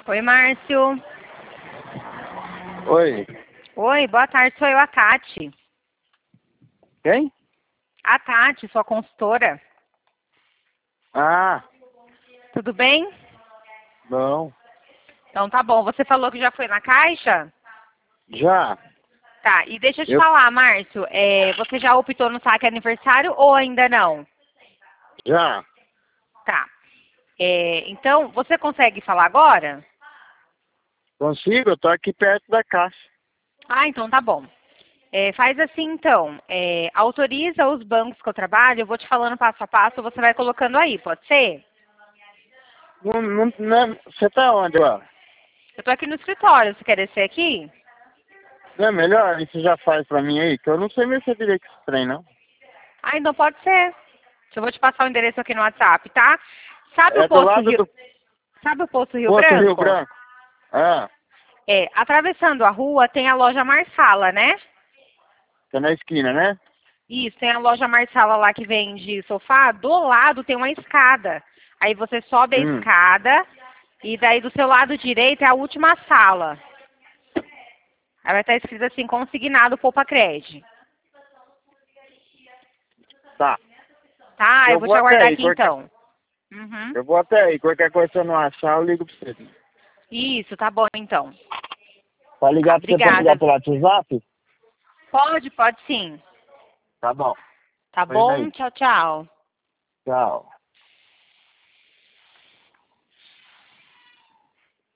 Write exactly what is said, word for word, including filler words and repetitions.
Oi, Márcio. Oi. Oi, boa tarde. Sou eu, a Tati. Quem? A Tati, sua consultora. Ah, Tudo bem? não. Então tá bom. Você falou que já foi na Caixa? Já. Tá, e deixa eu te Eu falar, Márcio, é, você já optou no saque aniversário ou ainda não? já. Tá. É, então, você consegue falar agora? Consigo, eu tô aqui perto da caixa. Ah, então tá bom. É, faz assim então, é, autoriza os bancos que eu trabalho, eu vou te falando passo a passo, você vai colocando aí, pode ser? Não, não, não é- você tá onde agora? Eu tô aqui no escritório, você quer descer aqui? Não é melhor? Isso já faz pra mim aí? Que eu não sei mexer direito com esse trem, não. Ah, então pode ser. Eu vou te passar o endereço aqui no WhatsApp, tá? Sabe o É do posto lado Rio, do sabe o posto Rio Posto Rio Branco? Branco. Ah, É, atravessando a rua tem a loja Marsala, né? tá na esquina, né? Isso, tem a loja Marsala lá que vende sofá, do lado tem uma escada. Aí você sobe a Hum, escada e daí do seu lado direito é a última sala. Aí vai estar escrito assim, consignado Poupa Cred. tá. Tá, eu Eu vou vou te até aguardar aí. aqui Qualquer... então. Uhum. Eu vou até aí. Qualquer coisa se eu não achar, eu ligo pra você. Isso, tá bom então. Pra Ah, ligar pra você, pode ligar obrigada. pelo WhatsApp? Pode, pode sim. Tá bom. Tá Tô indo bom? aí. Tchau, tchau. Tchau.